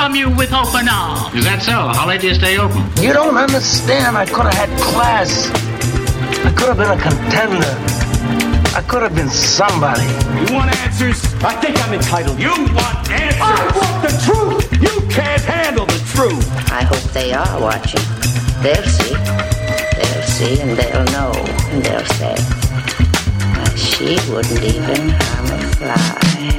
welcome you with open arms. Is that so? How late do you stay open? You don't understand. I could have had class. I could have been a contender. I could have been somebody. You want answers? I think I'm entitled. You want answers? I want the truth. You can't handle the truth. I hope they are watching. They'll see. They'll see and they'll know. And they'll say, she wouldn't even harm a fly.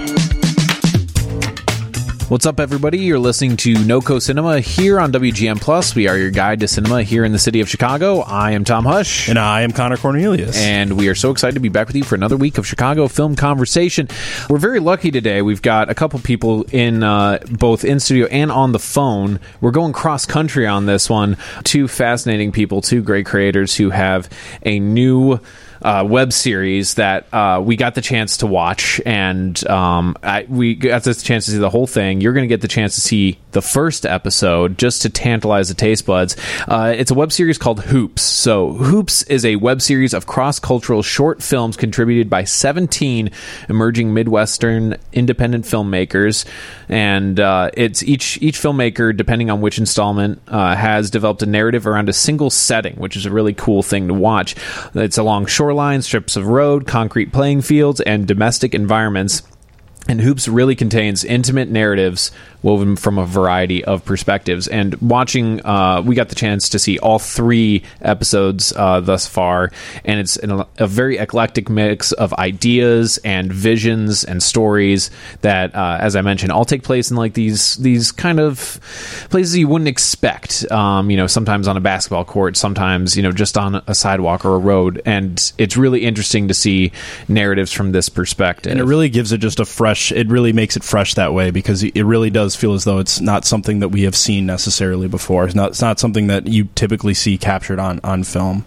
What's up, everybody? You're listening to NoCo Cinema here on WGN Plus. We are your guide to cinema here in the city of Chicago. I am Tom Hush. And I am Connor Cornelius. And we are so excited to be back with you for another week of Chicago Film Conversation. We're very lucky today. We've got a couple people in both in studio and on the phone. We're going cross-country on this one. Two fascinating people, two great creators who have a new web series that we got the chance to watch, and we got the chance to see the whole thing. You're going to get the chance to see the first episode just to tantalize the taste buds. It's a web series called Hoops. So Hoops is a web series of cross-cultural short films contributed by 17 emerging Midwestern independent filmmakers, and it's each filmmaker, depending on which installment, has developed a narrative around a single setting, which is a really cool thing to watch. It's along shoreline, strips of road, concrete playing fields, and domestic environments. And Hoops really contains intimate narratives woven from a variety of perspectives. And watching, we got the chance to see all 3 episodes thus far, and it's a very eclectic mix of ideas and visions and stories that, as I mentioned, all take place in like these kind of places you wouldn't expect. Sometimes on a basketball court, sometimes just on a sidewalk or a road, and it's really interesting to see narratives from this perspective. And it really gives it just it really makes it fresh that way, because it really does feel as though it's not something that we have seen necessarily before. It's not something that you typically see captured on film.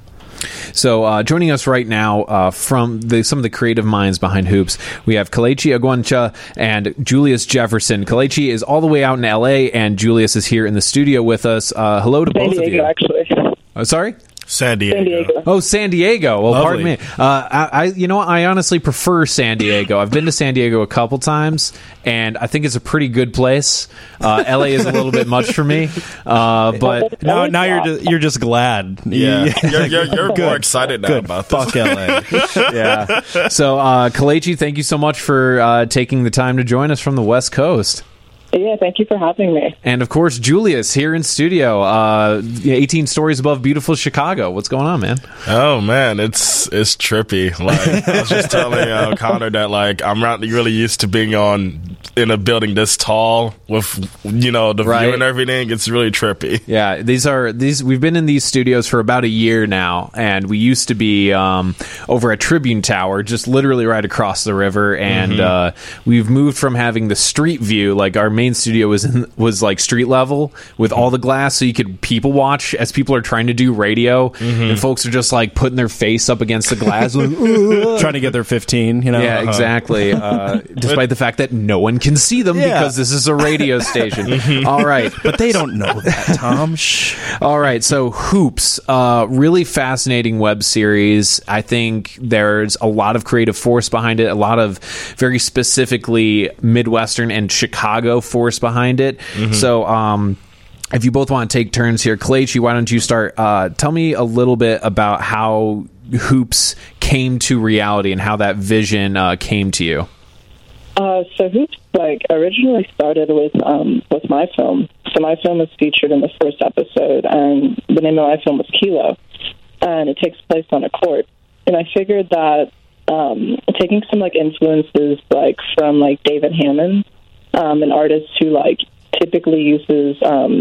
So joining us right now from some of the creative minds behind Hoops, we have Kelechi Agwucha and Julius Jefferson. Kelechi is all the way out in LA, and Julius is here in the studio with us. Hello to both of you. Actually. Sorry? San Diego. Oh, San Diego. Well, lovely. Pardon me. I honestly prefer San Diego. I've been to San Diego a couple times, and I think it's a pretty good place. LA is a little bit much for me, but now you're just glad. Yeah, you're more excited now about this. Fuck LA. Yeah. So, Kelechi, thank you so much for taking the time to join us from the West Coast. Yeah, thank you for having me. And, of course, Julius here in studio, 18 stories above beautiful Chicago. What's going on, man? Oh, man, it's trippy. Like, I was just telling Connor that, like, I'm not really used to being in a building this tall with, the view and everything. It's really trippy. Yeah, we've been in these studios for about a year now, and we used to be over at Tribune Tower, just literally right across the river, and we've moved from having the street view, like our main studio was like street level with all the glass, so you could people watch as people are trying to do radio, and folks are just like putting their face up against the glass, like, trying to get their 15. Yeah, exactly. Despite the fact that no one can see them because this is a radio station. All right, but they don't know that, Tom. All right, so Hoops, really fascinating web series. I think there's a lot of creative force behind it, a lot of very specifically Midwestern and Chicago force behind it. So if you both want to take turns here, Kelechi, why don't you start? Tell me a little bit about how Hoops came to reality and how that vision came to you. So Hoops originally started with my film. So my film was featured in the first episode, and the name of my film was Kilo, and it takes place on a court. And I figured that taking some influences from David Hammond, an artist who typically uses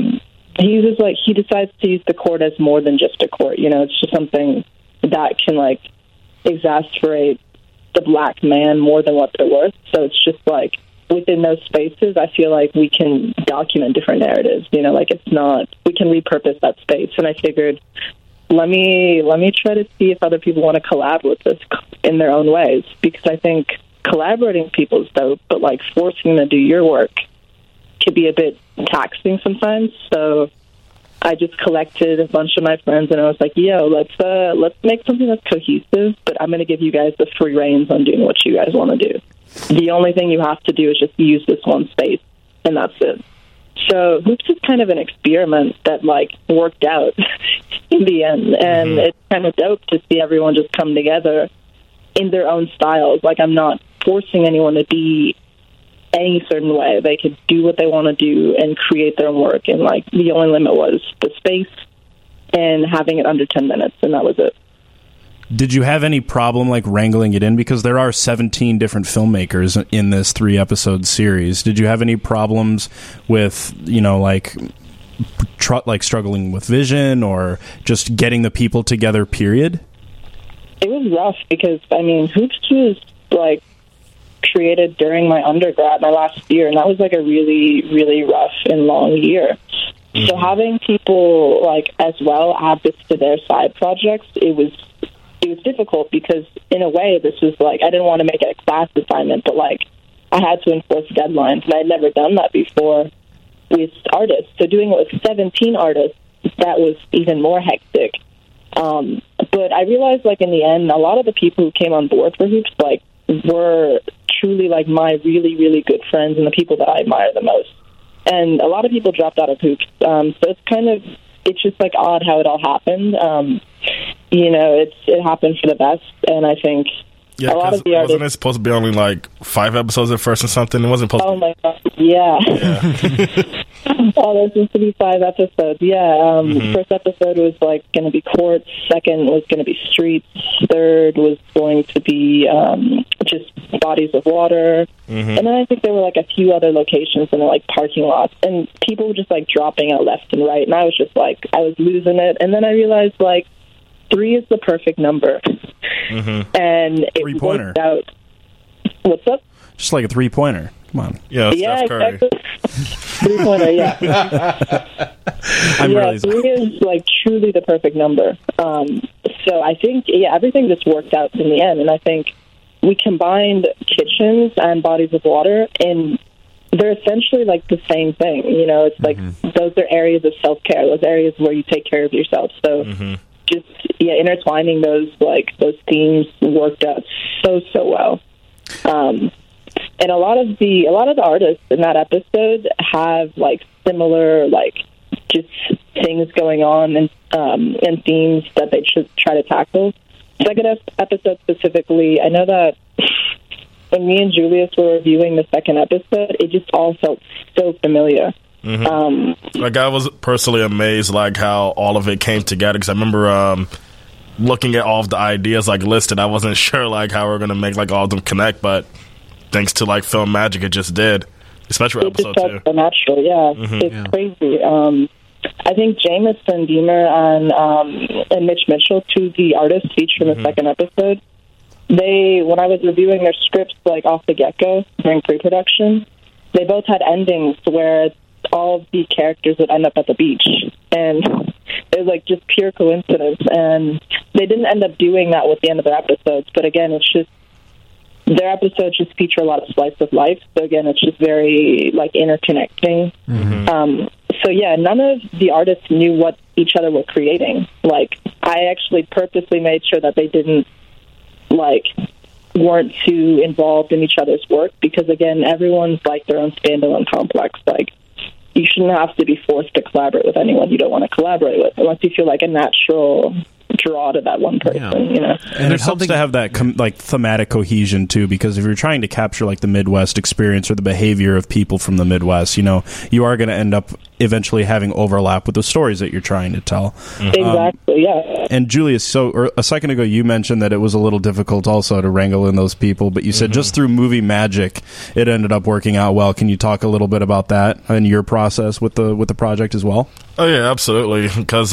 he decides to use the court as more than just a court. It's just something that can exasperate the black man more than what they're worth. So it's just within those spaces, I feel like we can document different narratives. We can repurpose that space. And I figured, let me try to see if other people want to collab with this in their own ways, because I think collaborating with people is dope, but forcing them to do your work could be a bit taxing sometimes. So I just collected a bunch of my friends, and I was like, "Yo, let's make something that's cohesive, but I'm going to give you guys the free reins on doing what you guys want to do. The only thing you have to do is just use this one space, and that's it." So Hoops is kind of an experiment that, like, worked out in the end. And it's kind of dope to see everyone just come together in their own styles. Like, I'm not forcing anyone to be any certain way. They could do what they want to do and create their own work. And, like, the only limit was the space and having it under 10 minutes, and that was it. Did you have any problem, like, wrangling it in? Because there are 17 different filmmakers in this 3-episode series. Did you have any problems with, you know, like struggling with vision or just getting the people together, period? It was rough because, I mean, Hoops was, like, created during my undergrad, my last year, and that was, like, a really, really rough and long year. So having people, like, as well add this to their side projects, it was difficult because, in a way, this was, like, I didn't want to make it a class assignment, but, like, I had to enforce deadlines, and I'd never done that before with artists. So doing it with 17 artists, that was even more hectic. But I realized, like, in the end, a lot of the people who came on board for Hoops, like, were truly, like, my really, really good friends and the people that I admire the most. And a lot of people dropped out of Hoops. So it's just, like, odd how it all happened. You know, it happened for the best, and I think a lot of the artists... Wasn't it supposed to be only, like, 5 episodes at first or something? It wasn't supposed to... Oh, my God, yeah. Oh, there's supposed to be 5 episodes, yeah. First episode was, like, going to be courts, second was going to be streets, third was going to be just bodies of water, and then I think there were, like, a few other locations and, like, parking lots, and people were just, like, dropping out left and right, and I was just, like, I was losing it, and then I realized, like, 3 is the perfect number. And it worked out. What's up? Just like a 3-pointer. Come on. Yeah, Steph Curry. Exactly. 3-pointer, yeah. Really 3 is, like, truly the perfect number. So I think, everything just worked out in the end. And I think we combined kitchens and bodies of water, and they're essentially, like, the same thing. You know, it's like those are areas of self-care, those areas where you take care of yourself. So just intertwining those themes worked out so well. And a lot of the artists in that episode have, like, similar, like, just things going on and themes that they should try to tackle. Second episode specifically, I know that when me and Julius were reviewing the second episode, it just all felt so familiar. Like, I was personally amazed, like, how all of it came together, because I remember looking at all of the ideas, like, listed. I wasn't sure, like, how we were going to make, like, all of them connect, but thanks to, like, film magic, it just did, especially with episode 2. It just felt so natural, yeah. It's crazy. I think Jameson Deemer and Mitch Mitchell, 2 of the artists featured in the second episode, when I was reviewing their scripts, like, off the get-go during pre-production, they both had endings where all of the characters would end up at the beach, and it was, like, just pure coincidence. And they didn't end up doing that with the end of their episodes, but again, it's just their episodes just feature a lot of slice of life, so again, it's just very, like, interconnecting. So yeah, none of the artists knew what each other were creating. Like, I actually purposely made sure that they didn't, like, weren't too involved in each other's work, because again, everyone's, like, their own standalone complex. Like, you shouldn't have to be forced to collaborate with anyone you don't want to collaborate with, unless you feel like a natural draw to that one person, you know. And it helps to have that like thematic cohesion too, because if you're trying to capture, like, the Midwest experience or the behavior of people from the Midwest, you know, you are going to end up eventually having overlap with the stories that you're trying to tell. Exactly, yeah. And Julius, so a second ago you mentioned that it was a little difficult also to wrangle in those people, but you said just through movie magic it ended up working out well. Can you talk a little bit about that and your process with the project as well? Oh yeah, absolutely. Because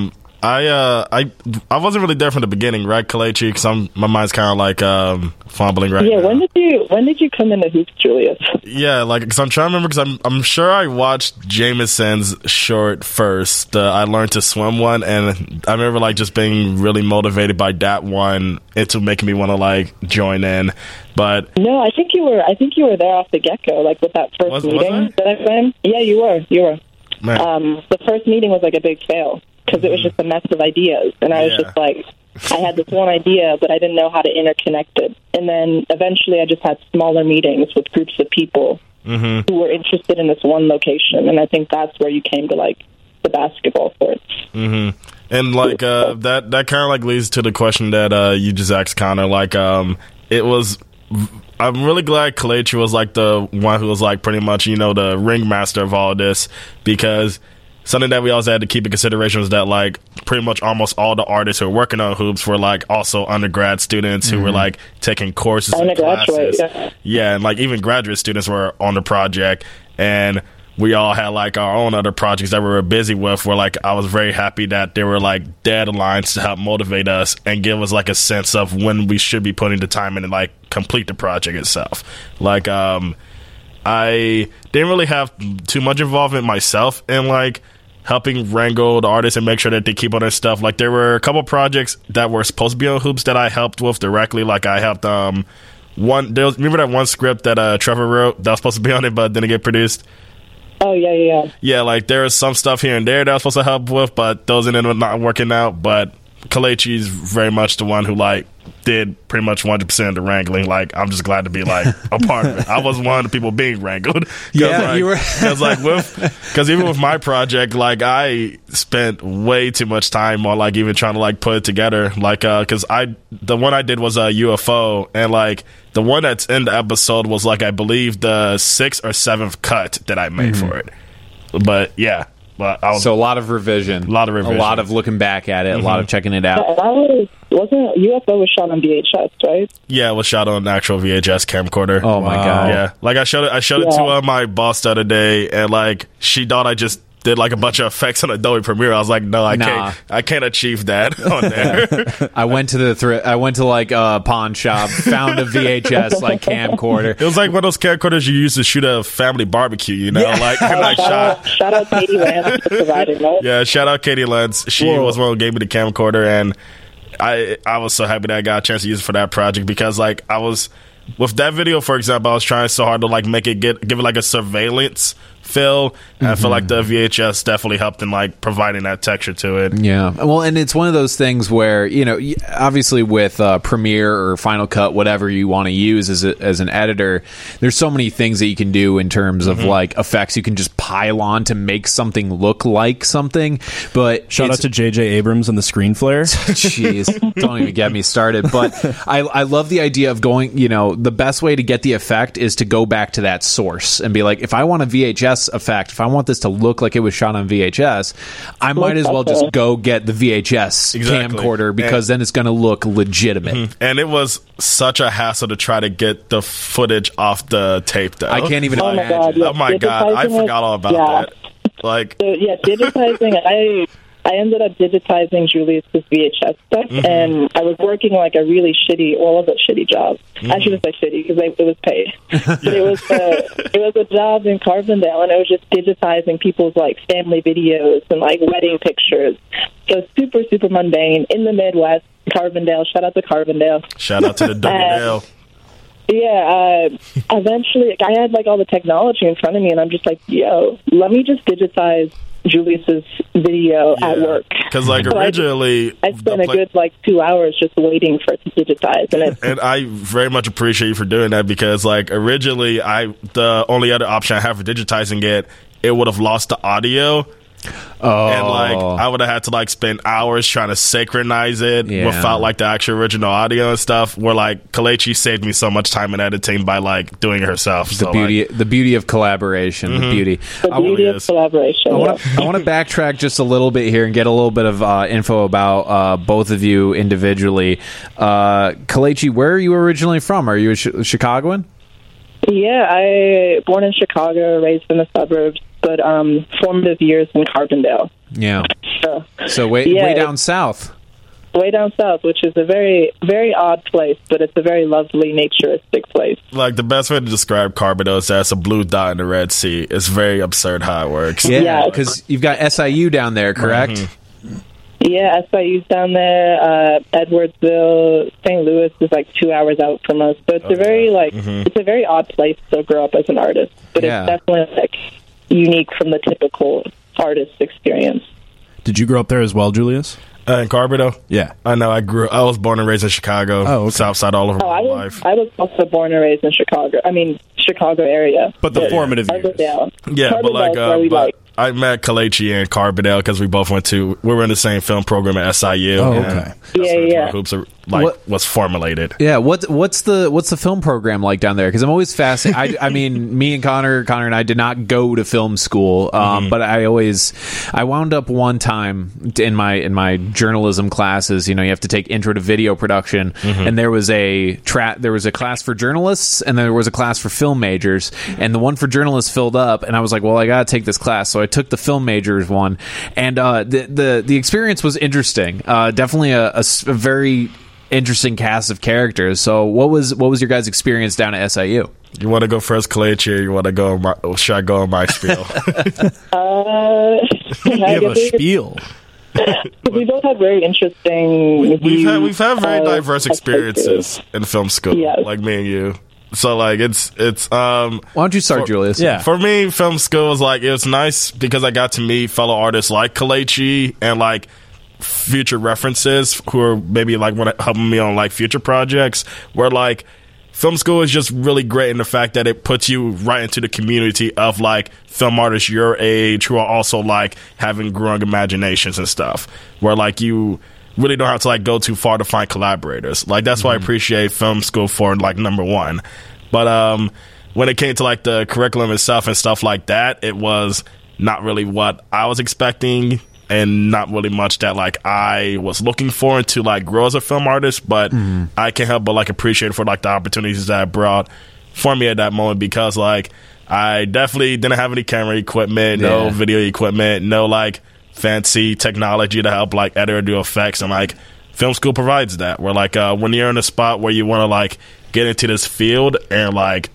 I wasn't really there from the beginning, right, Kalechi? Because my mind's kind of like fumbling right now. Yeah, when did you come into Hoops, Julius? Yeah, like, because I'm trying to remember, because I'm sure I watched Jameson's short first. I Learned to Swim one, and I remember, like, just being really motivated by that one into making me want to, like, join in. But no, I think you were there off the get-go, like, with that first meeting that I went. Yeah, you were. The first meeting was, like, a big fail, because it was just a mess of ideas, and I was just like, I had this one idea, but I didn't know how to interconnect it. And then eventually I just had smaller meetings with groups of people who were interested in this one location, and I think that's where you came to like the basketball courts. Mm-hmm. And like that kind of like leads to the question that you just asked, Connor. Like it was. I'm really glad Kelechi was like the one who was like pretty much, you know, the ringmaster of all of this, because something that we always had to keep in consideration was that like pretty much almost all the artists who were working on hoops were like also undergrad students who were like taking courses and classes. Yeah, and like even graduate students were on the project, and we all had like our own other projects that we were busy with, where like I was very happy that there were like deadlines to help motivate us and give us like a sense of when we should be putting the time in and like complete the project itself. Like I didn't really have too much involvement myself in like helping wrangle the artists and make sure that they keep on their stuff. Like there were a couple projects that were supposed to be on Hoops that I helped with directly. Like I helped remember that one script that Trevor wrote that was supposed to be on it but didn't get produced? Oh, yeah. Yeah, like there is some stuff here and there that I was supposed to help with, but those ended up not working out. But Kelechi's very much the one who like did pretty much 100% of the wrangling. Like I'm just glad to be like a part of it. I was one of the people being wrangled. Yeah, like, you were. Because even with my project, like I spent way too much time on like even trying to like put it together. Like because the one I did was a UFO, and like the one that's in the episode was like I believe the 6th or 7th cut that I made for it. But yeah. So a lot of revision. A lot of looking back at it, a lot of checking it out. Wasn't UFO was shot on VHS, right? Yeah, it was shot on an actual VHS camcorder. Oh my god! Yeah, like I showed it to my boss the other day, and like she thought I just did like a bunch of effects on Adobe Premiere. I was like, no, I can't achieve that on there. I went to like a pawn shop, found a VHS like camcorder. It was like one of those camcorders you use to shoot a family barbecue, you know? Yeah. Like and I shout out Katie Lance for providing that. Yeah, shout out Katie Lance. She was one who gave me the camcorder, and I was so happy that I got a chance to use it for that project, because like I was with that video, for example, I was trying so hard to like make it give it like a surveillance feel, and I feel like the VHS definitely helped in like providing that texture to it. Yeah, well, and it's one of those things where, you know, obviously with Premiere or Final Cut, whatever you want to use as an editor, there's so many things that you can do in terms of like effects you can just pile on to make something look like something. But shout out to J.J. Abrams and the screen flare. Jeez, don't even get me started. But I love the idea of going, you know, the best way to get the effect is to go back to that source and be like, if I want a VHS effect, if I want this to look like it was shot on VHS, I might as well just go get the VHS camcorder, because then it's going to look legitimate. And it was such a hassle to try to get the footage off the tape, though. I can't even imagine. God, oh my god, I forgot all about that. Like, so, yeah, digitizing. I ended up digitizing Julius's VHS stuff, and I was working like a really shitty, it was a shitty job. I shouldn't say shitty because it was paid, but it was a job in Carbondale, and it was just digitizing people's like family videos and like wedding pictures. So super, super mundane in the Midwest. Carbondale, shout out to Carbondale. Shout out to the Dale. Yeah, eventually, I had like all the technology in front of me, and I'm just like, yo, let me just digitize Julius's video at work. Because like originally, I spent a good like 2 hours just waiting for it to digitize, and I very much appreciate you for doing that, because like originally, the only other option I have for digitizing it would have lost the audio. And like I would have had to like spend hours trying to synchronize it without like the actual original audio and stuff, where like Kelechi saved me so much time in editing by like doing it herself. The beauty of collaboration. The beauty of collaboration. I want to backtrack just a little bit here and get a little bit of info about both of you individually. Kelechi, where are you originally from? Are you a Chicagoan? Yeah, I born in Chicago, raised in the suburbs, but formative years in Carbondale. Yeah. So way down south. Way down south, which is a very, very odd place, but it's a very lovely, naturistic place. Like the best way to describe Carbondale is that it's a blue dot in the Red Sea. It's very absurd how it works. Yeah, because you've got SIU down there, correct? Mm-hmm. Yeah, SIU's down there. Edwardsville, St. Louis is like 2 hours out from us. So it's it's a very odd place to grow up as an artist. But it's definitely like unique from the typical artist experience. Did you grow up there as well, Julius? In Carbondale? Yeah. I know. I was born and raised in Chicago. South side all over my life. I was also born and raised in Chicago. I mean, Chicago area. But the formative years. Carbondale. Yeah, but like, Carbondale's where we but I met Kalechi and Carbondale because we were in the same film program at SIU. Oh, and okay. that's where Yeah. Hoops are, like, was formulated. Yeah, what's the film program like down there? Because I'm always fascinated. I mean, me and Connor and I did not go to film school, but I wound up one time in my journalism classes. You know, you have to take intro to video production, and there was a class for journalists, and there was a class for film majors, and the one for journalists filled up, and I was like, well, I gotta take this class, so I took the film majors one, and the experience was interesting. Definitely a very interesting cast of characters. So what was your guys' experience down at SIU? You want to go first, Kalechi, or you want to go? Should I go on my spiel? You have a spiel. We both had very interesting. We've had very diverse experiences in film school, like me and you. So like it's why don't you start, Julius? Yeah. For me, film school was like, it was nice because I got to meet fellow artists like Kalechi and like future references who are maybe like helping me on like future projects, where like film school is just really great in the fact that it puts you right into the community of like film artists your age who are also like having growing imaginations and stuff, where like you really don't have to like go too far to find collaborators. Like that's why I appreciate film school for like number one. But when it came to like the curriculum itself and stuff like that, it was not really what I was expecting, and not really much that like I was looking for to like grow as a film artist. But I can't help but like appreciate for like the opportunities that it brought for me at that moment, because like I definitely didn't have any camera equipment, no video equipment, no like fancy technology to help like edit or do effects, and like film school provides that, where like when you're in a spot where you want to like get into this field and like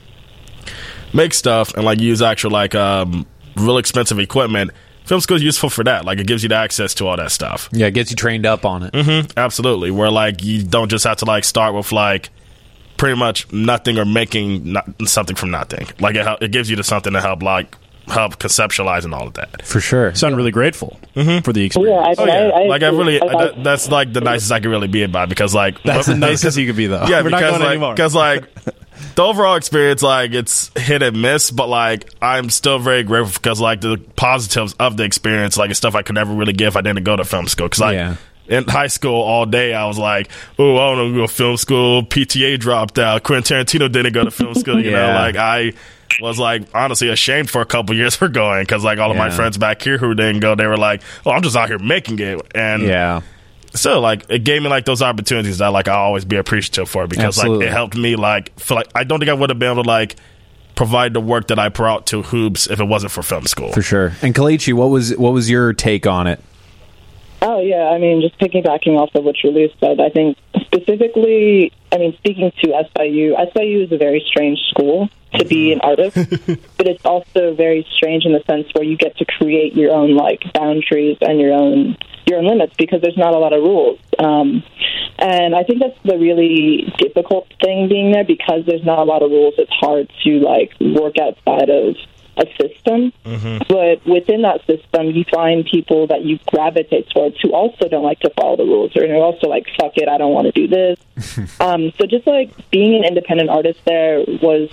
make stuff and like use actual like real expensive equipment, film school is useful for that. Like it gives you the access to all that stuff. Yeah, it gets you trained up on it. Absolutely, where like you don't just have to like start with like pretty much nothing or making something from nothing. Like it gives you something to help conceptualize and all of that. For sure. Sound really grateful for the experience. That's like the nicest I can really be about, because like that's the nicest you could be, though. Yeah, we're not going anymore. Because like the overall experience, like it's hit and miss, but like I'm still very grateful because like the positives of the experience, like it's stuff I could never really get if I didn't go to film school. Because like in high school all day I was like, oh, I don't know, go to film school. PTA dropped out. Quentin Tarantino didn't go to film school. You know, like I was like honestly ashamed for a couple years for going, because like all of my friends back here who didn't go, they were like, oh, I'm just out here making it. And so like it gave me like those opportunities that like I'll always be appreciative for, because like it helped me like feel like I don't think I would have been able to like provide the work that I brought to Hoops if it wasn't for film school. For sure. And Kalechi, what was your take on it? Oh, yeah. I mean, just piggybacking off of what Julius said, I think specifically, I mean, speaking to SIU is a very strange school to be an artist, but it's also very strange in the sense where you get to create your own, like, boundaries and your own limits, because there's not a lot of rules. And I think that's the really difficult thing being there, because there's not a lot of rules. It's hard to, like, work outside of a system, but within that system you find people that you gravitate towards who also don't like to follow the rules, or who also like, fuck it, I don't want to do this. So just like being an independent artist there was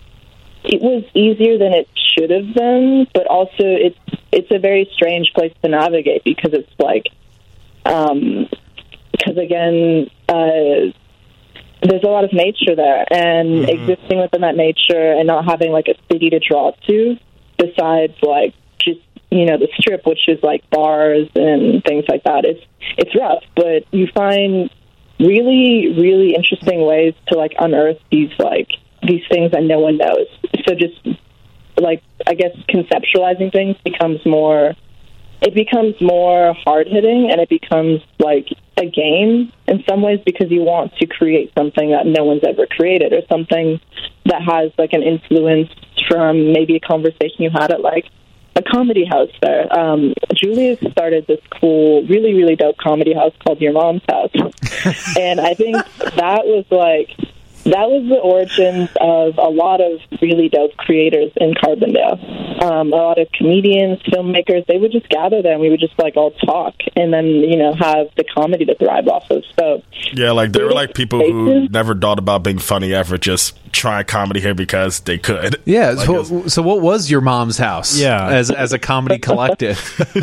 easier than it should have been, but also it's a very strange place to navigate, because it's like because again there's a lot of nature there, and existing within that nature and not having like a city to draw to besides like just, you know, the Strip, which is like bars and things like that. It's rough, but you find really, really interesting ways to like unearth these things that no one knows. So just like, I guess conceptualizing things becomes more hard-hitting, and it becomes like a game in some ways, because you want to create something that no one's ever created, or something that has like an influence from maybe a conversation you had at like a comedy house there. Julius started this cool, really, really dope comedy house called Your Mom's House. And I think that was like that was the origins of a lot of really dope creators in Carbondale. A lot of comedians, filmmakers, they would just gather there and we would just like all talk and then, you know, have the comedy to thrive off of. So yeah, like there were like people who never thought about being funny ever, just trying comedy here because they could. Yeah. Like so what was your mom's house? Yeah. As a comedy collective.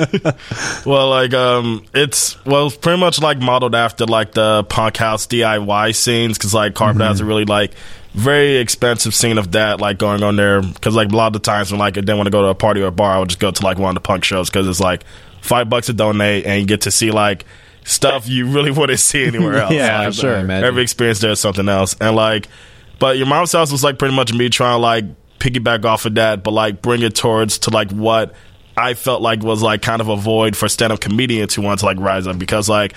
Well, like it's pretty much like modeled after like the punk house DIY scenes, because like Carbondale has a really like very expensive scene of that like going on there, because like a lot of the times when like I didn't want to go to a party or a bar, I would just go to like one of the punk shows because it's like $5 to donate and you get to see like stuff you really wouldn't see anywhere else. Yeah, like, I'm sure. Every experience there is something else. And like, but your mom's house was like pretty much me trying to like piggyback off of that, but like bring it towards to like what I felt like was like kind of a void for stand-up comedians who want to like rise up, because like,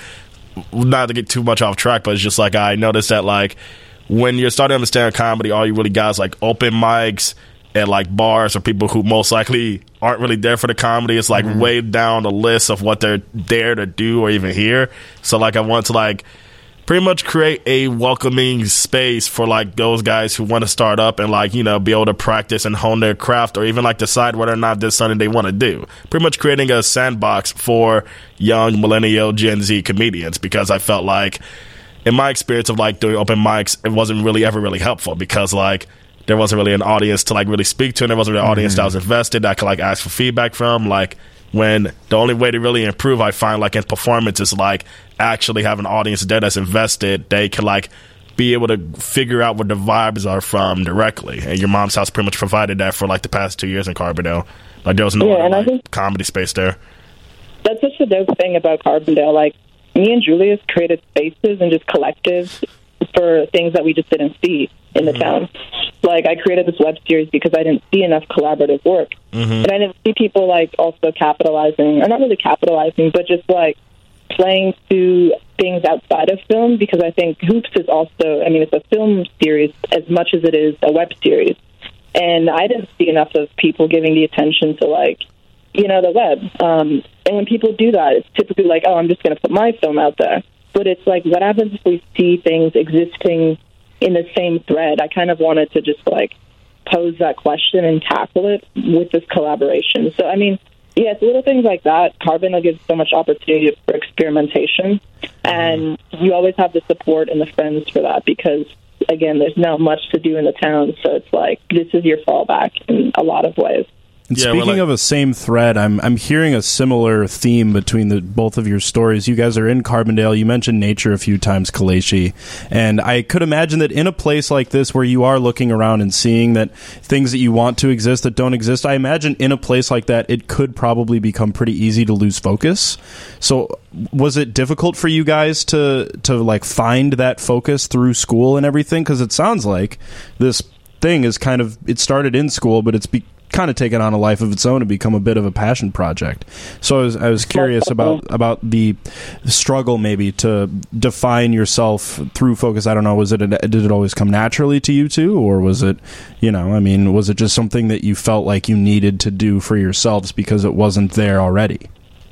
not to get too much off track, but it's just like I noticed that like when you're starting to understand comedy, all you really got is like open mics at like bars or people who most likely aren't really there for the comedy. It's like way down the list of what they're there to do or even hear. So like I want to like pretty much create a welcoming space for like those guys who want to start up and like, you know, be able to practice and hone their craft, or even like decide whether or not this is something they want to do. Pretty much creating a sandbox for young millennial Gen Z comedians, because I felt like in my experience of like doing open mics, it wasn't really ever really helpful, because like there wasn't really an audience to like really speak to, and there wasn't really an audience that was invested that I could like ask for feedback from. Like, when the only way to really improve, I find like in performance, is like actually have an audience there that's invested. They can like be able to figure out what the vibes are from directly. And your mom's house pretty much provided that for like the past 2 years in Carbondale. Like there was no other, I think comedy space there. That's such a dope thing about Carbondale. Like, me and Julius created spaces and just collectives for things that we just didn't see in the town. Like, I created this web series because I didn't see enough collaborative work. And I didn't see people, like, also capitalizing, or not really capitalizing, but just, like, playing to things outside of film, because I think Hoops is also, I mean, it's a film series as much as it is a web series. And I didn't see enough of people giving the attention to, like, you know, the web. And when people do that, it's typically like, oh, I'm just going to put my film out there. But it's like, what happens if we see things existing in the same thread? I kind of wanted to just, like, pose that question and tackle it with this collaboration. So, I mean, yeah, it's little things like that. Carbondale gives so much opportunity for experimentation. And you always have the support and the friends for that, because, again, there's not much to do in the town. So it's like, this is your fallback in a lot of ways. And speaking of a same thread, I'm hearing a similar theme between the both of your stories. You guys are in Carbondale. You mentioned nature a few times, Kaleshi. And I could imagine that in a place like this where you are looking around and seeing that things that you want to exist that don't exist, I imagine in a place like that, it could probably become pretty easy to lose focus. So was it difficult for you guys to like find that focus through school and everything? Because it sounds like this thing is kind of, it started in school, but it's kind of taken on a life of its own and become a bit of a passion project. So I was curious about the struggle maybe to define yourself through focus. I don't know, did it always come naturally to you two, or was it, you know, I mean, was it just something that you felt like you needed to do for yourselves because it wasn't there already?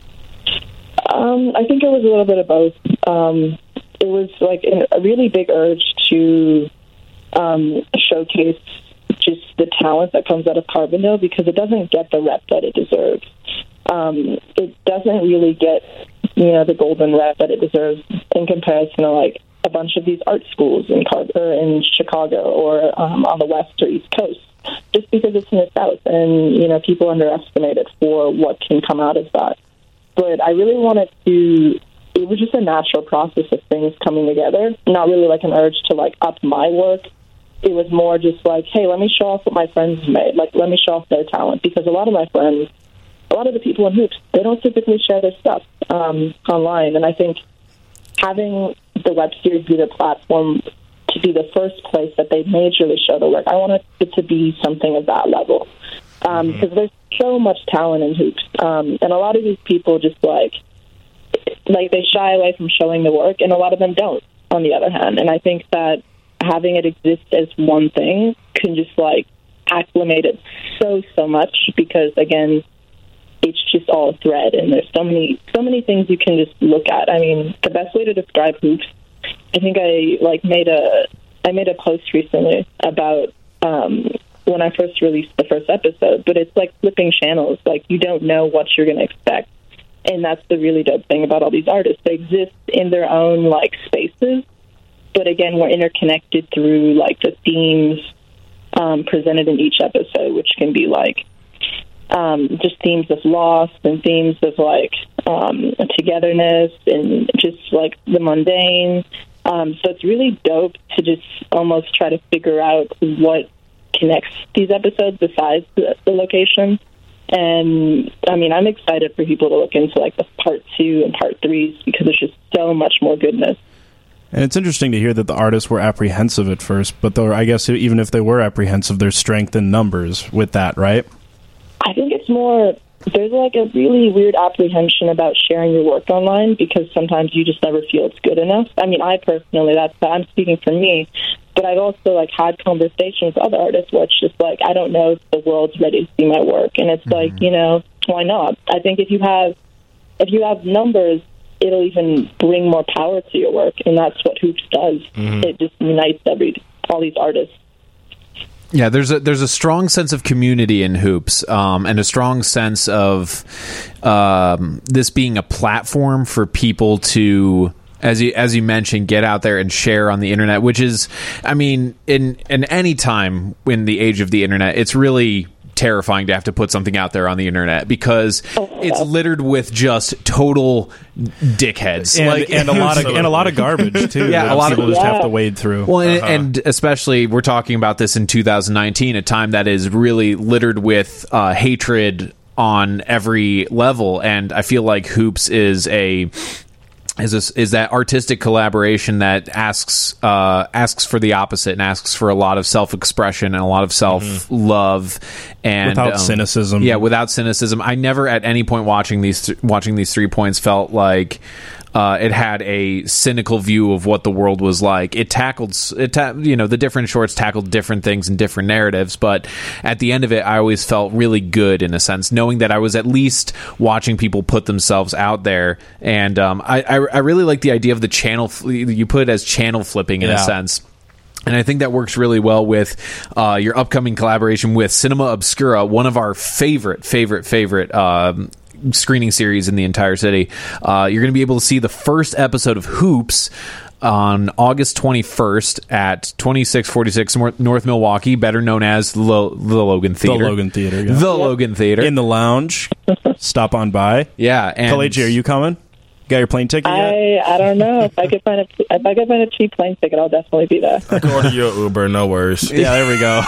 I think it was a little bit of both. It was like a really big urge to showcase just the talent that comes out of Carbondale, because it doesn't get the rep that it deserves. It doesn't really get, you know, the golden rep that it deserves in comparison to like a bunch of these art schools in Chicago or on the West or East Coast, just because it's in the South, and, you know, people underestimate it for what can come out of that. But I really wanted to, it was just a natural process of things coming together, not really like an urge to like up my work. It was more just like, hey, let me show off what my friends made. Like, let me show off their talent. Because a lot of my friends, a lot of the people in Hoops, they don't typically share their stuff online. And I think having the web series be the platform to be the first place that they majorly show the work, I wanted it to be something of that level. Because there's so much talent in Hoops. And a lot of these people just, like they shy away from showing the work, and a lot of them don't, on the other hand. And I think that having it exist as one thing can just like acclimate it so much, because again, it's just all a thread, and there's so many things you can just look at. I mean, the best way to describe Hoops, I think I like made a I made a post recently about when I first released the first episode, but it's like flipping channels. Like, you don't know what you're going to expect. And that's the really dope thing about all these artists. They exist in their own, like, spaces, but again, we're interconnected through, like, the themes presented in each episode, which can be, like, just themes of loss and themes of, like, togetherness and just, like, the mundane. So it's really dope to just almost try to figure out what connects these episodes besides the location. And, I mean, I'm excited for people to look into, like, the part 2 and part 3s because there's just so much more goodness. And it's interesting to hear that the artists were apprehensive at first, but though I guess even if they were apprehensive, there's strength in numbers with that, right? I think it's more, there's like a really weird apprehension about sharing your work online because sometimes you just never feel it's good enough. I mean, I personally, I'm speaking for me, but I've also like had conversations with other artists where it's just like, I don't know if the world's ready to see my work. And it's like, you know, why not? I think if you have numbers, it'll even bring more power to your work, and that's what Hoops does. It just unites all these artists. Yeah, there's a strong sense of community in Hoops, and a strong sense of this being a platform for people to, as you mentioned, get out there and share on the internet. Which is, I mean, in any time in the age of the internet, it's really terrifying to have to put something out there on the internet because it's littered with just total dickheads and a lot of garbage too. Yeah, a lot of people just have to wade through. Well, and especially we're talking about this in 2019, a time that is really littered with hatred on every level, and I feel like Hoops is that artistic collaboration that asks for the opposite and asks for a lot of self-expression and a lot of self-love and without cynicism. Yeah, without cynicism. I never at any point watching these 3 points felt like it had a cynical view of what the world was like. The different shorts tackled different things and different narratives, but at the end of it, I always felt really good in a sense, knowing that I was at least watching people put themselves out there. And I really like the idea of the channel. You put it as channel flipping in a sense. And I think that works really well with your upcoming collaboration with Cinema Obscura, one of our favorite screening series in the entire city. You're going to be able to see the first episode of Hoops on August 21st at 2646 North Milwaukee, better known as the Logan Theater. The Logan Theater, yeah. The Logan Theater. In the lounge. Stop on by. Yeah. And Kalechi, are you coming? Got your plane ticket yet? I don't know. If I could find a cheap plane ticket, I'll definitely be there. I can order you an Uber, no worries. Yeah, there we go.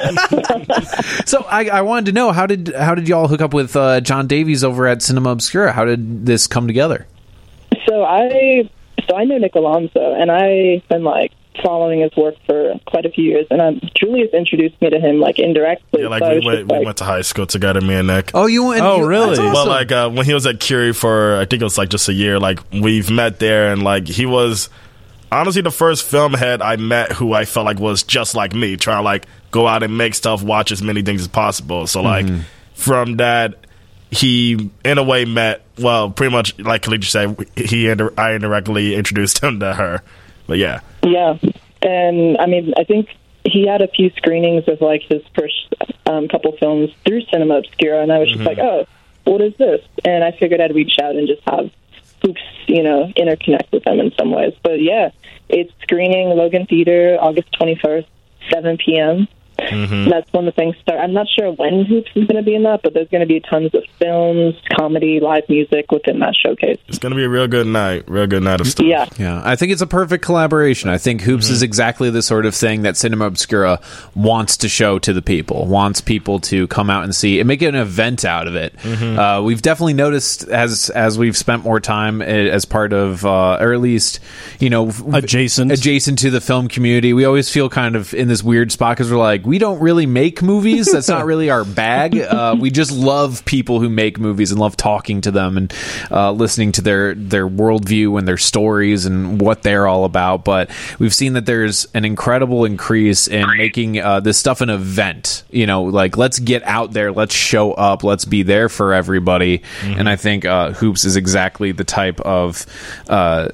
So I wanted to know, how did y'all hook up with John Davies over at Cinema Obscura? How did this come together? So I know Nick Alonso, and I've been like following his work for quite a few years, and Julius introduced me to him like indirectly. Yeah, like we went to high school together, me and Nick. Oh, you went? Oh, really? Awesome. Well, like when he was at Curie for, I think it was like just a year, like we've met there, and like he was honestly the first film head I met who I felt like was just like me, trying to like go out and make stuff, watch as many things as possible. So like from that, he in a way met, well, pretty much like Kalechi said, I indirectly introduced him to her. But yeah. Yeah. And I mean, I think he had a few screenings of like his first couple films through Cinema Obscura, and I was just like, oh, what is this? And I figured I'd reach out and just have Hoops, interconnect with them in some ways. But yeah, it's screening Logan Theater August 21st, 7 p.m. That's when the things start. I'm not sure when Hoops is going to be in that, but there's going to be tons of films, comedy, live music within that showcase. It's going to be a real good night of stuff. Yeah. I think it's a perfect collaboration. I think Hoops is exactly the sort of thing that Cinema Obscura wants to show to the people, wants people to come out and see and make an event out of it. We've definitely noticed as we've spent more time as part of, or at least, adjacent to the film community, we always feel kind of in this weird spot because we're like, we don't really make movies. That's not really our bag. We just love people who make movies and love talking to them and listening to their worldview and their stories and what they're all about. But we've seen that there's an incredible increase in making this stuff an event. Like, let's get out there, let's show up, let's be there for everybody. And I think Hoops is exactly the type of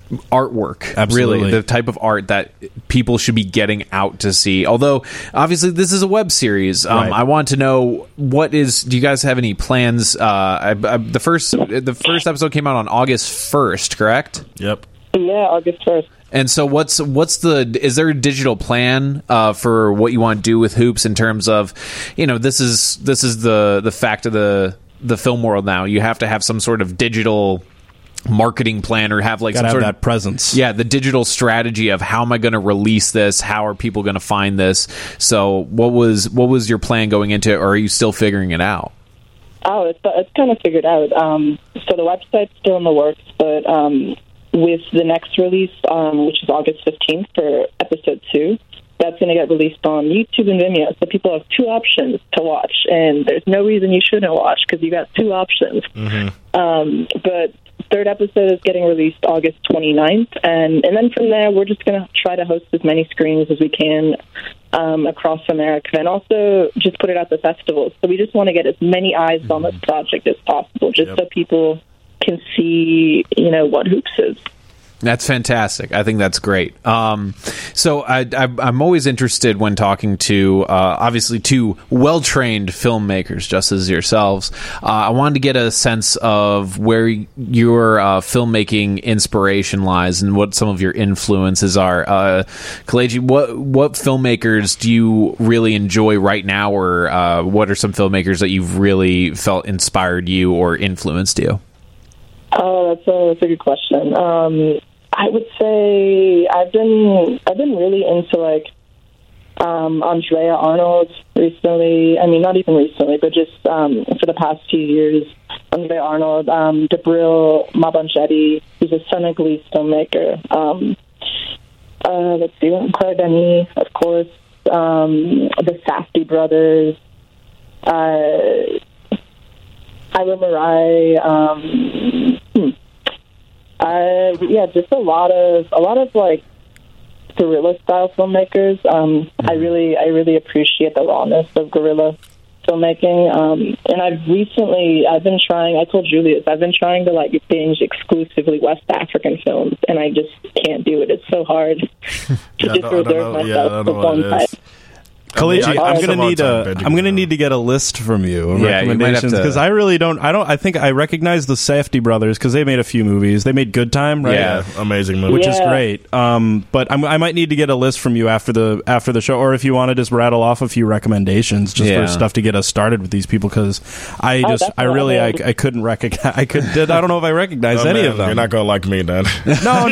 artwork. Absolutely. Really, the type of art that people should be getting out to see. Although, obviously, this is a web series. Right. I want to know do you guys have any plans? The first episode came out on August 1st, correct? Yep. Yeah, August 1st. And so is there a digital plan for what you want to do with Hoops in terms of, this is the fact of the film world now. You have to have some sort of digital marketing plan or have like some sort of that presence. Yeah, the digital strategy of how am I going to release this? How are people going to find this? So what was your plan going into it, or are you still figuring it out? Oh, it's kind of figured out. So the website's still in the works, but with the next release, which is August 15th for episode 2, that's going to get released on YouTube and Vimeo. So people have 2 options to watch, and there's no reason you shouldn't watch because you got 2 options. But third episode is getting released August 29th, and then from there, we're just going to try to host as many screenings as we can across America, and also just put it at the festivals. So we just want to get as many eyes on this project as possible, just so people can see, what Hoops is. That's fantastic. I think that's great. So I'm always interested when talking to, obviously, 2 well-trained filmmakers, just as yourselves. I wanted to get a sense of where your filmmaking inspiration lies and what some of your influences are. Kelechi, what filmmakers do you really enjoy right now, or what are some filmmakers that you've really felt inspired you or influenced you? Oh, that's a good question. I would say I've been really into Andrea Arnold recently. I mean, not even recently, but just for the past few years. Andrea Arnold, Debril Mabanchetti, who's a Senegalese filmmaker. Let's see, Claire Denis, of course. The Safdie brothers. Ira Marai. Just a lot of like guerrilla style filmmakers. I really appreciate the rawness of guerrilla filmmaking. And I've been trying. I told Julius I've been trying to like binge exclusively West African films, and I just can't do it. It's so hard to just reserve myself for one type. Kelechi, I'm gonna need to get a list from you of recommendations, because I really don't. I think I recognize the Safdie brothers because they made a few movies. They made Good Time, right? Yeah, amazing movie, which is great. But I might need to get a list from you after the show, or if you want to just rattle off a few recommendations just for stuff to get us started with these people, because I couldn't recognize. I don't know if I recognize any of them. You're not gonna like me then. No,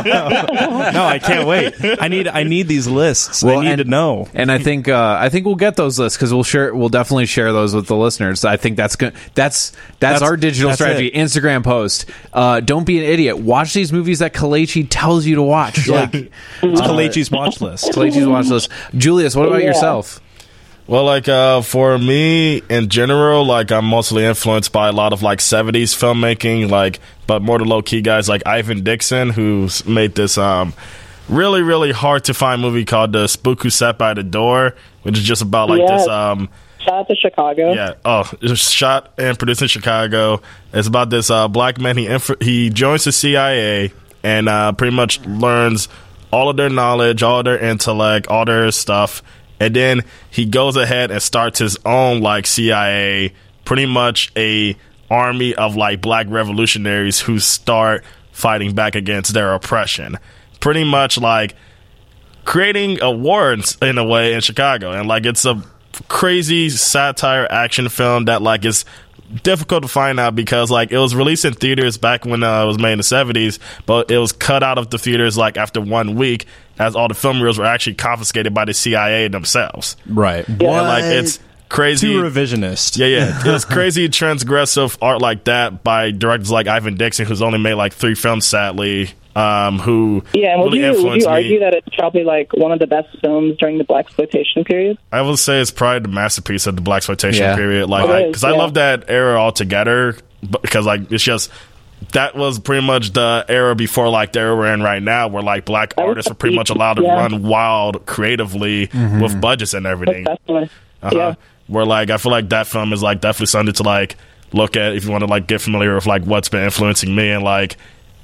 I can't wait. I need these lists. I need to know, and I think we'll get those lists because we'll definitely share those with the listeners. I think that's our digital strategy. Instagram post. Don't be an idiot. Watch these movies that Kelechi tells you to watch. Yeah. It's Kelechi's watch list. Kelechi's watch list. Julius, what about yourself? Well, for me in general, I'm mostly influenced by a lot of 70s filmmaking, but more the low key guys like Ivan Dixon, who's made this really, really hard to find movie called The Spook Who Sat by the Door, which is just about this. Shot out to Chicago. Yeah. Oh, it was shot and produced in Chicago. It's about this black man. He joins the CIA and pretty much learns all of their knowledge, all of their intellect, all their stuff, and then he goes ahead and starts his own CIA, pretty much a army of black revolutionaries who start fighting back against their oppression. Pretty much creating a war in a way in Chicago, and it's a crazy satire action film that is difficult to find out because it was released in theaters back when it was made in the 70s, but it was cut out of the theaters after 1 week, as all the film reels were actually confiscated by the CIA themselves. Right. Yeah. And, it's crazy. Too revisionist. Yeah. It was crazy transgressive art like that by directors like Ivan Dixon, who's only made 3 films, sadly. Who and would you argue that it's probably one of the best films during the blaxploitation period? I would say it's probably the masterpiece of the blaxploitation period. Because I love that era altogether. Because it's just that was pretty much the era before the era we're in right now, where black artists are pretty much allowed to run wild creatively with budgets and everything. Definitely. Where I feel that film is definitely something to look at if you want to get familiar with what's been influencing me, and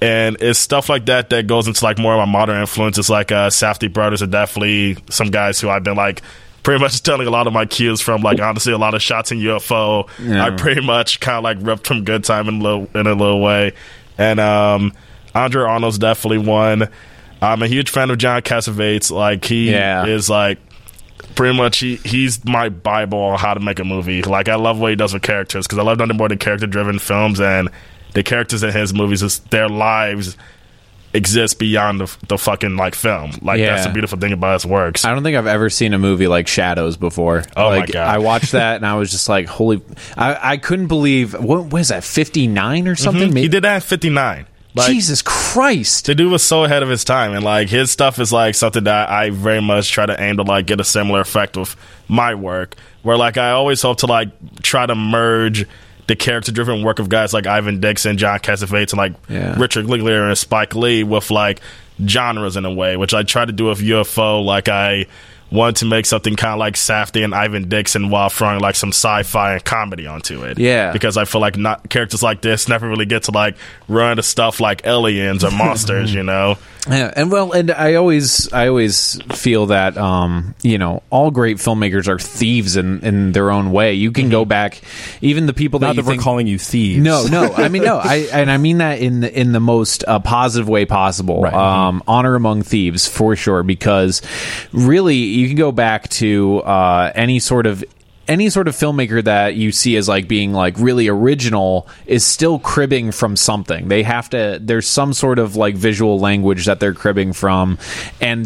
And it's stuff like that goes into like more of my modern influences. Like Safdie Brothers are definitely some guys who I've been like pretty much telling a lot of my cues from. Like honestly, a lot of shots in UFO. Yeah. I pretty much kind of like ripped from Good Time in a little way. And Andre Arnold's definitely one. I'm a huge fan of John Cassavetes. Like he is like pretty much he's my Bible on how to make a movie. Like I love what he does with characters because I love nothing more than character driven films, and the characters in his movies, their lives exist beyond the fucking like film. Like that's the beautiful thing about his works. I don't think I've ever seen a movie like Shadows before. Oh like, my god! I watched that and I was just like, holy! I couldn't believe what was that 59 or something? Mm-hmm. He did that at 59. Like, Jesus Christ! The dude was so ahead of his time, and like his stuff is like something that I very much try to aim to like get a similar effect with my work. Where like I always hope to like try to merge the character-driven work of guys like Ivan Dixon, John Cassavetes, and like Richard Linklater and Spike Lee with like genres in a way, which I try to do with UFO. Like I wanted to make something kind of like Safdie and Ivan Dixon while throwing like some sci-fi and comedy onto it. Yeah, because I feel like not characters like this never really get to like run into stuff like aliens or monsters, you know. Yeah, and I always feel that you know, all great filmmakers are thieves in their own way. You can go back, even the people not that we're calling you thieves. No, I mean no, I mean that in the most positive way possible. Right. Honor among thieves for sure, because really you can go back to any sort of filmmaker that you see as like being like really original is still cribbing from something. They have to, there's some sort of like visual language that they're cribbing from, and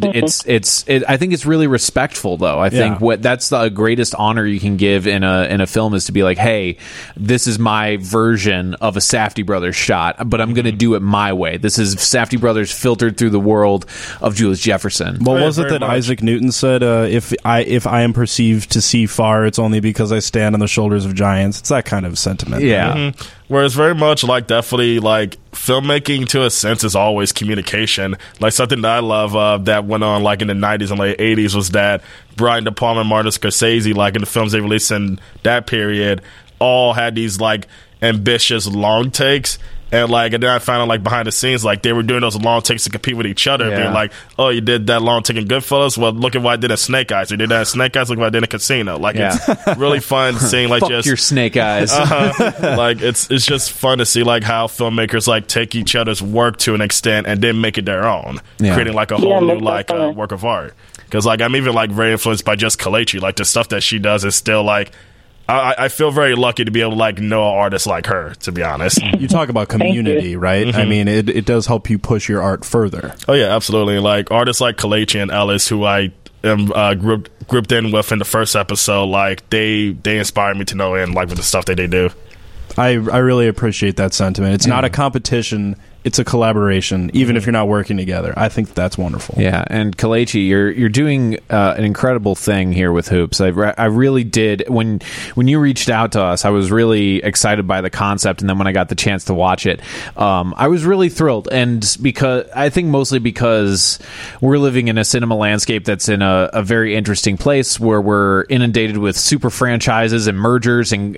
I think it's really respectful though. I think that's the greatest honor you can give in a film is to be like, hey, this is my version of a Safdie Brothers shot, but I'm going to do it my way. This is Safdie Brothers filtered through the world of Julius Jefferson. What was it that Isaac Newton said? If I am perceived to see far, it's only because I stand on the shoulders of giants. It's that kind of sentiment. Yeah. Mm-hmm. Whereas very much like definitely like filmmaking to a sense is always communication. Like something that I love that went on like in the 90s and late 80s was that Brian De Palma and Martin Scorsese, like in the films they released in that period, all had these like ambitious long takes. And then I found out like behind the scenes, like they were doing those long takes to compete with each other. Being like, oh, you did that long take in Goodfellas? Well, look at what I did in Snake Eyes. You did that in Snake Eyes? Look what I did in Casino. Like it's really fun seeing like Fuck just your Snake Eyes. Like it's just fun to see like how filmmakers like take each other's work to an extent and then make it their own, creating like a whole new like work of art. Because like I'm even like very influenced by just Kalechi. Like the stuff that she does is still like. I feel very lucky to be able to like know an artist like her, to be honest. You talk about community, right? Mm-hmm. I mean, it does help you push your art further. Oh yeah, absolutely. Like artists like Kalechi and Ellis, who I am grouped in with in the first episode, like they inspire me to know and like with the stuff that they do. I really appreciate that sentiment. It's not a competition. It's a collaboration, even if you're not working together. I think that's wonderful. Yeah, and Kalechi, you're doing an incredible thing here with Hoops. I really did. When you reached out to us, I was really excited by the concept, and then when I got the chance to watch it, I was really thrilled. And mostly because we're living in a cinema landscape that's in a very interesting place where we're inundated with super franchises and mergers and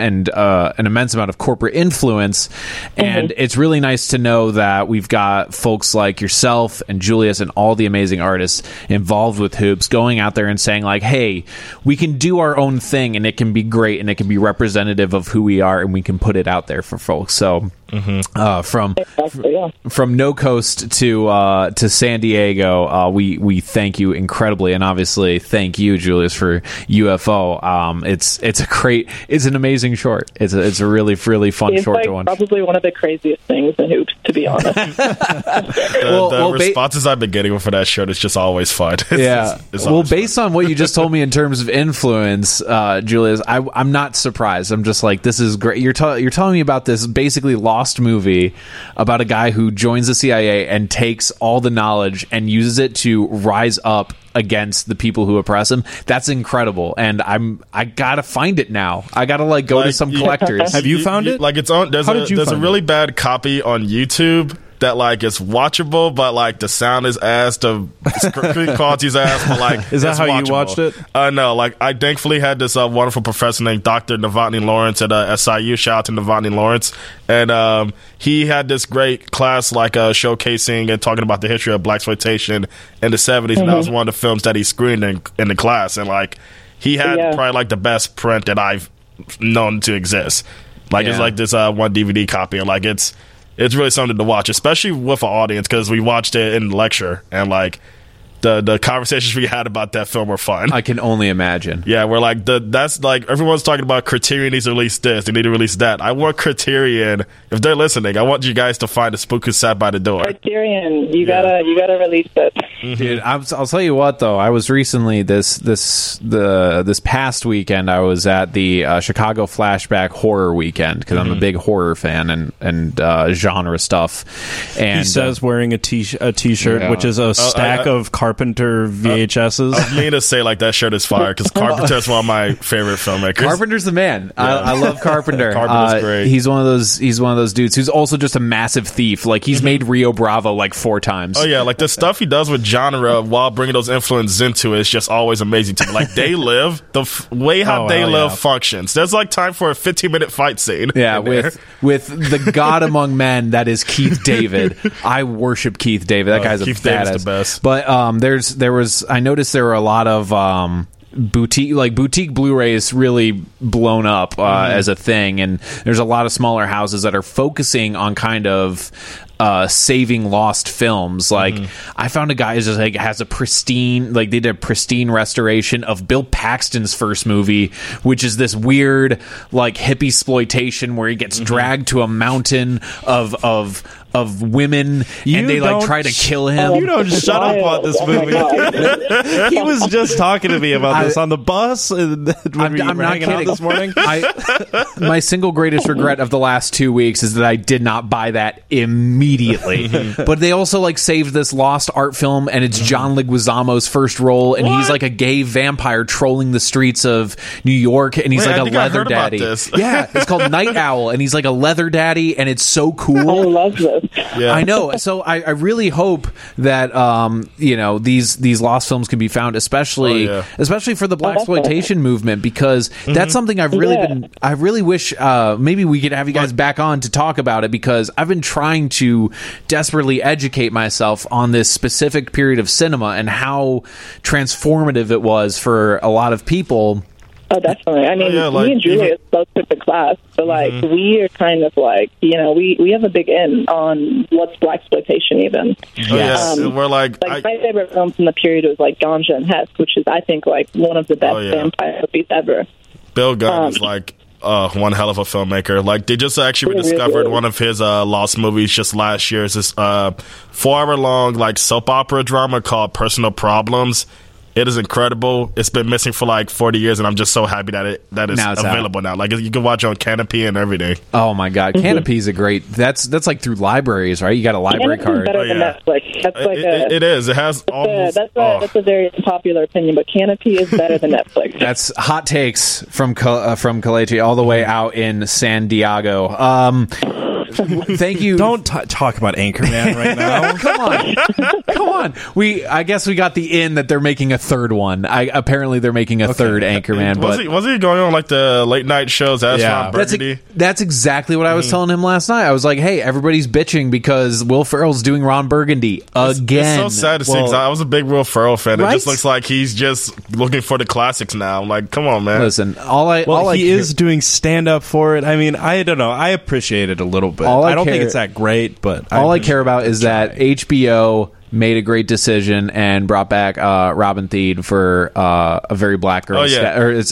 an immense amount of corporate influence. And it's really nice to know that we've got folks like yourself and Julius and all the amazing artists involved with Hoops going out there and saying like, hey, we can do our own thing and it can be great and it can be representative of who we are and we can put it out there for folks. So from No Coast to San Diego, we thank you incredibly, and obviously thank you, Julius, for UFO. It's an amazing short. It's a really fun short to watch. Probably one of the craziest things in Hoops, to be honest. the responses I've been getting for that short is just always fun. It's based on what you just told me in terms of influence, Julius, I'm not surprised. I'm just like, this is great. You're telling me about this basically lost movie about a guy who joins the CIA and takes all the knowledge and uses it to rise up against the people who oppress him. That's incredible, and I gotta find it now. I gotta go to some collectors. Have you found it? Like it's on. There's a really bad copy on YouTube that like it's watchable, but like the sound is ass, the screen quality's ass, but like is that it's how watchable. you watched it? No, like I thankfully had this wonderful professor named Dr. Novotny Lawrence at SIU. Shout out to Novotny Lawrence, and he had this great class like showcasing and talking about the history of blaxploitation in the 70s, and that was one of the films that he screened in the class, and like he had probably like the best print that I've known to exist. Like it's like this one DVD copy, and like it's really something to watch, especially with an audience, because we watched it in lecture, and like the conversations we had about that film were fun. I can only imagine. Yeah, we're like that's like everyone's talking about Criterion needs to release this, they need to release that. I want Criterion, if they're listening, I want you guys to find a spook who sat by the door. Criterion, you gotta release it. Dude, I'll tell you what though. I was recently this past weekend. I was at the Chicago Flashback Horror Weekend because I'm a big horror fan and genre stuff. And he says wearing a t-shirt, which is a stack of Carpenter VHSs. I mean to say like that shirt is fire because Carpenter's one of my favorite filmmakers. Carpenter's the man. Yeah. I love Carpenter. Carpenter's great. He's one of those dudes who's also just a massive thief. Like he's made Rio Bravo like 4 times. Oh yeah, like the stuff he does with genre while bringing those influences into it is just always amazing to me. Like They Live, the way how They Live functions. There's like time for a 15-minute fight scene. Yeah, with the god among men that is Keith David. I worship Keith David. That guy's Keith badass. David's the best. But I noticed there were a lot of boutique Blu-rays really blown up as a thing, and there's a lot of smaller houses that are focusing on kind of saving lost films. Like I found a guy who's just like has a pristine, like they did a pristine restoration of Bill Paxton's first movie, which is this weird like hippie exploitation where he gets dragged to a mountain of women and they like try to kill him. You don't shut up on this movie. He was just talking to me about this on the bus. I'm not kidding. This morning. My single greatest regret of the last 2 weeks is that I did not buy that immediately. But they also like saved this lost art film, and it's John Leguizamo's first role, and he's like a gay vampire trolling the streets of New York, and he's like a leather daddy. Yeah, it's called Night Owl, and he's like a leather daddy, and it's so cool. I love this. Yeah. I know. So I really hope that these lost films can be found, especially for the blaxploitation movement, because that's something I've really been. I really wish maybe we could have you guys back on to talk about it, because I've been trying to desperately educate myself on this specific period of cinema and how transformative it was for a lot of people. Oh, definitely. I mean, me and Julia both took the class, so like we are kind of like, we have a big in on what's blaxploitation even. We're like my favorite film from the period was like Ganja and Hess, which is I think like one of the best vampire movies ever. Bill Gunn is like one hell of a filmmaker. Like they just actually rediscovered one of his lost movies just last year. It's this 4-hour long like soap opera drama called Personal Problems. It is incredible. It's been missing for like 40 years, and I'm just so happy that it's available now. Like you can watch it on Canopy and everything. Oh my God, Canopy's a great. That's like through libraries, right? You got a library card. Better than Netflix. That's like it is. It has almost. That's a very unpopular opinion, but Canopy is better than Netflix. That's hot takes from Kalechi all the way out in San Diego. Thank you. Don't talk about Anchorman right now. Come on. I guess we got the in that they're making a third one. Apparently they're making a third Anchorman. Was he going on like the late night shows? That's exactly what I was telling him last night. I was like, hey, everybody's bitching because Will Ferrell's doing Ron Burgundy again. It's so sad to see, 'cause I was a big Will Ferrell fan. Right? It just looks like he's just looking for the classics now. I'm like, come on, man. Listen, he is doing stand up for it. I mean, I don't know. I appreciate it a little bit. I don't think it's that great, but all I care about is that HBO made a great decision and brought back Robin Thede for a very black girl. It's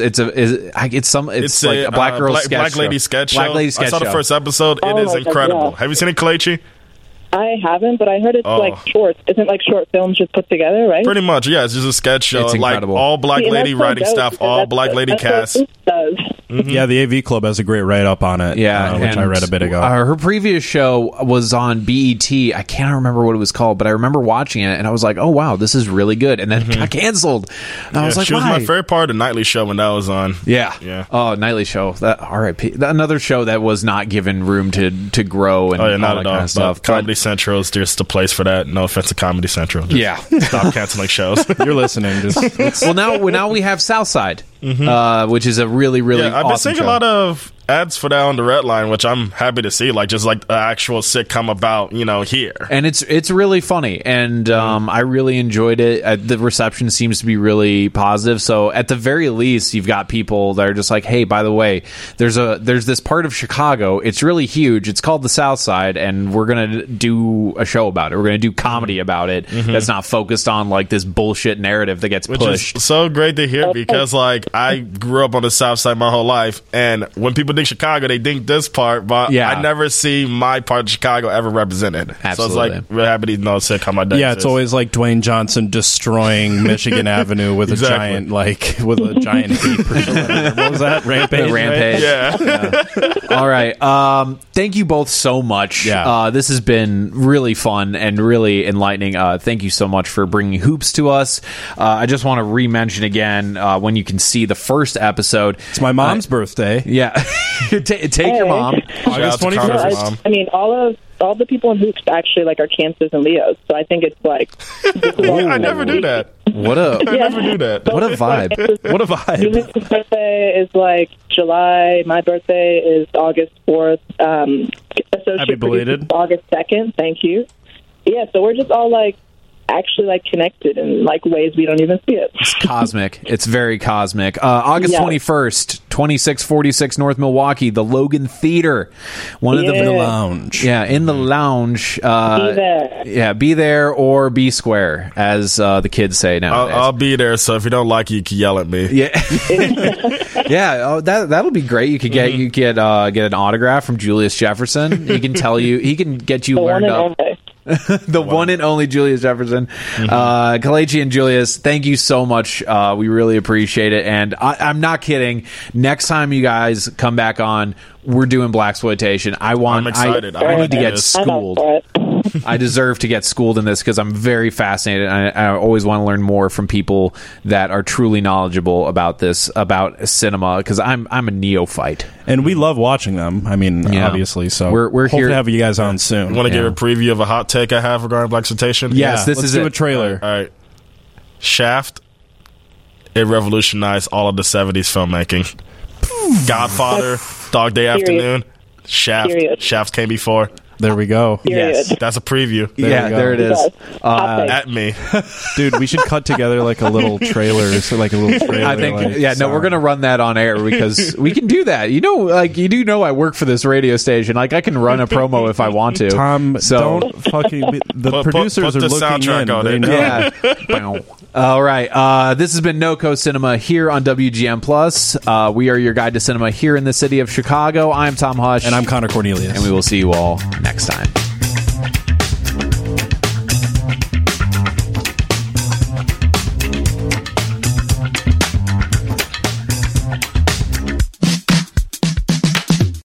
like a black girl sketch Black Lady sketch show. Black Lady sketch I saw the first episode. It is incredible. Have you seen it, Kalechi? I haven't, but I heard it's like short. Isn't like short films just put together, right? Pretty much, yeah. It's just a sketch show. It's like all black lady writing stuff, all black lady cast. Yeah, the AV Club has a great write-up on it, which I read a bit ago. Her previous show was on BET. I can't remember what it was called, but I remember watching it, and I was like, oh, wow, this is really good. And then it got canceled. And I was like, she was my favorite part of the Nightly Show when that was on. Yeah. Oh, Nightly Show. That R.I.P. Another show that was not given room to grow and all that kind of stuff. Comedy Central is just the place for that. No offense to Comedy Central. Just stop canceling shows. You're listening. Well, now we have Southside, which is a really, really I've been seeing a lot of ads for that on the Red Line, which I'm happy to see. Like just like an actual sitcom about here, and it's really funny, and I really enjoyed it. The reception seems to be really positive. So at the very least, you've got people that are just like, hey, by the way, there's this part of Chicago. It's really huge. It's called the South Side, and we're gonna do a show about it. We're gonna do comedy about it. That's not focused on like this bullshit narrative that gets pushed. Is so great to hear, because like I grew up on the South Side my whole life, and when people think Chicago, they think this part, but I never see my part of Chicago ever represented. Absolutely. So it's like we're happy to know sitcom my day. Yeah, it's always like Dwayne Johnson destroying Michigan Avenue with a giant hate person. What was that? Rampage. Rampage. Right? Yeah. All right. Thank you both so much. Yeah. This has been really fun and really enlightening. Thank you so much for bringing hoops to us. I just want to re-mention again when you can see the first episode. It's my mom's birthday. Yeah. Take your mom. August 21st. I mean, all the people in Hoops actually like are Cancers and Leos, so I think it's like. I never knew that. I never knew that. What a vibe. What a vibe. Julius' birthday is like July. My birthday is August 4th. Happy belated. August 2nd. Thank you. Yeah, so we're just all like actually like connected in like ways we don't even see it. It's cosmic. It's very cosmic. August 21st, 2646 North Milwaukee, the Logan Theater. One of the lounge. Yeah, in the lounge. Be there. Yeah, be there or be square, as the kids say nowadays. I'll be there, so if you don't like it, you can yell at me. Yeah. Yeah, that'll be great. You could get an autograph from Julius Jefferson. He can get you learned up. The one and only Julius Jefferson. Kelechi and Julius, thank you so much. We really appreciate it. And I'm not kidding. Next time you guys come back on, we're doing blaxploitation. I'm excited. I need to get schooled. I deserve to get schooled in this because I'm very fascinated. I always want to learn more from people that are truly knowledgeable about this, about cinema, because I'm a neophyte. And we love watching them. I mean, obviously. So we're hope here to have you guys on soon. You want to give a preview of a hot take I have regarding blaxploitation? Yes, this let's is do it. a trailer. All right. Shaft. It revolutionized all of the 70s filmmaking. Godfather, Dog Day Afternoon, Shaft came before. There we go. Yes, that's a preview. There it is. At me, dude. We should cut together like a little trailer. So like a little trailer. I think. We're gonna run that on air because we can do that. You know, like you do know, I work for this radio station. Like I can run a promo if I want to. Tom, don't fucking. The producers put the are looking soundtrack in. on They it. know. Yeah. All right. This has been NoCo Cinema here on WGN Plus. We are your guide to cinema here in the city of Chicago. I'm Tom Hush, And I'm Connor Cornelius. and we will see you all next time.